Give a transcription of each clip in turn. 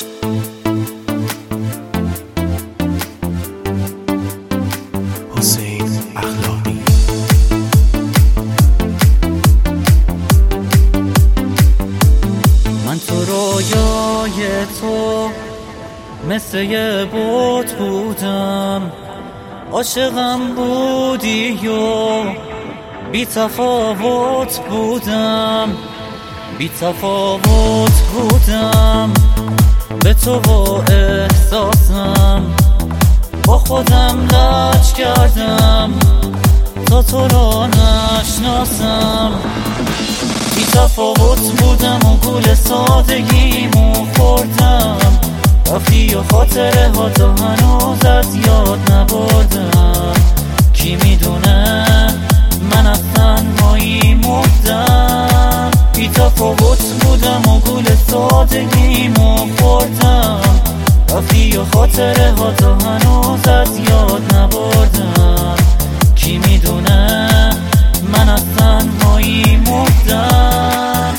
حسین اخلاقی. من تو رویای تو مثل یه بت بودم، عاشقم بودی و بی تفاوت بودم، بی تفاوت بودم به تو و احساسم، با خودم لج کردم تا تو را نشناسم. بی تفاوت بودم و گول سادگیمو خوردم، رفتی و خاطره ها تا هنوز از یاد نبردم. کی میدونه من از تنهایی مردم. بی تفاوت بودم و گول سادگیمو خوردم، رفتی و خاطره ها تا هنوز از یاد نبردم. کی میدونه من از تنهایی مردم.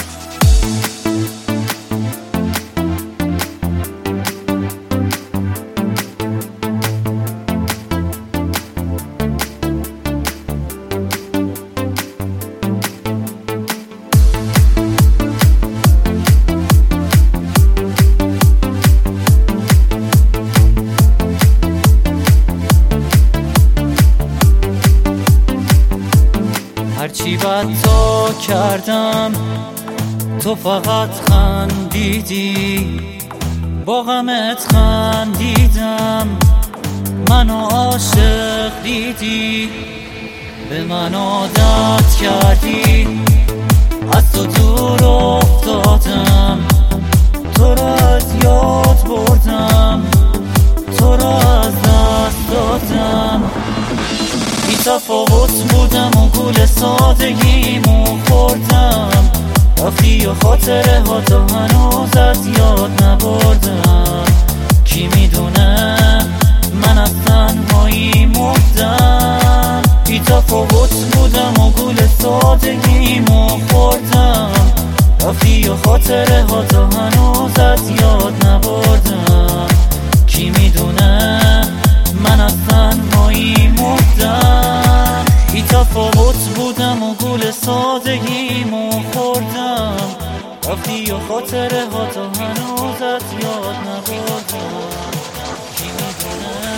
هرچی بد تا کردم تو فقط خندیدی، با غمت خندیدم، منو عاشق دیدی، به من عادت کردی، از تو دور افتادم، تو را از یاد بردم، تو را از دست دادم. بی تفاوت بودم و گول سادگیمو خوردم، رفتی و خاطره ها تا هنوز از یاد نبردم. کی میدونه من از تنهایی مردم. بی تفاوت بودم و گول سادگیمو خوردم، رفتی و خاطره ها تا هنوز از یاد نبردم. کی میدونه من از تنهایی مردم. بی تفاوت بودم و گول سادگیمو خوردم، رفتی و خاطره ها تا هنوز از یاد نبردم. کی میدونه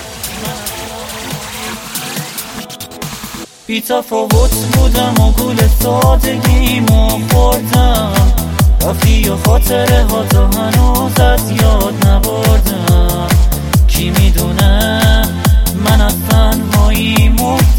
بی تفاوت بودم و گول سادگیمو خوردم، رفتی و خاطره ها تا هنوز از یاد نبردم. کی میدونه من از تنهایی مردم.